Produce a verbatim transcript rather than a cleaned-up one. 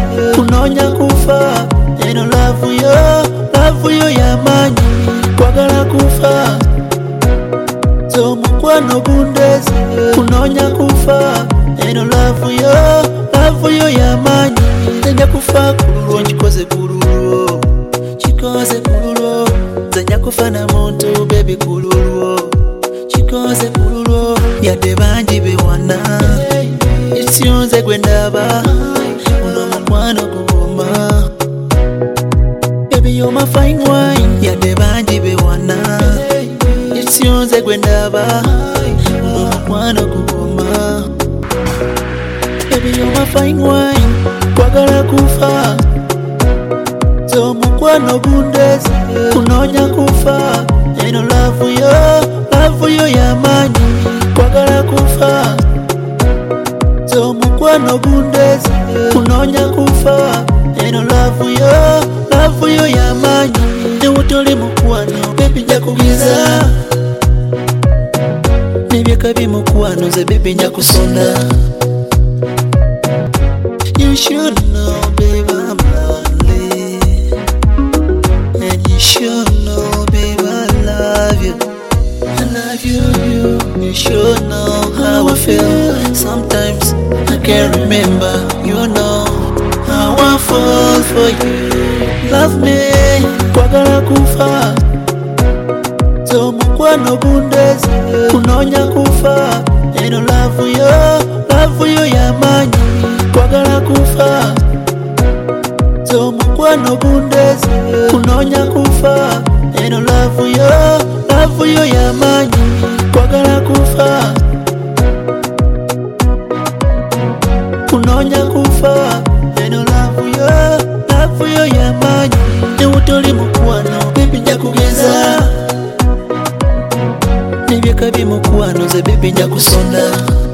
kunonya kufa eno love yo love yo yamanyi kwagala kufa zo mukwano gundeze kunonya kufa eno love yo love yo yamanyi nja kufa kululwo chikoze kululwo chikoze kululwo nja kufa na muntu baby kululwo chikoze kululwo yadde banji bewana isyonze gwendaba uno mukwano guguma baby you're my fine wine yadde banji bewana isyonze gwendaba uno mukwano guguma baby you're my fine wine kwagala kufa zo mukwano gundeze kunonya kufa eno love yo love yo yamanyi kwagala kufa zo mukwano gundeze kunonya kufa eno love yo love yo yamanyi newutoli mukwano baby nja kugiza nebyekabi mukwano ze baby nja kusonda. You should know baby I'm lonely, and you should know baby I love you, I love you, you You should know how I feel. Sometimes I can't remember. You know how I fall for you. Love me, kwagala kufa zo mukwano gundeze kunonya kufa eno love yo love yo yamanyi kwagala kufa zo mukwano gundeze kunonya kufa eno love yo love yo yamanyi kwagala kufa kunonya kufa eno love yo love yo yamanyi newutoli mukwano baby nja kugeza nebyekabi mukwano ze baby nja kusonda.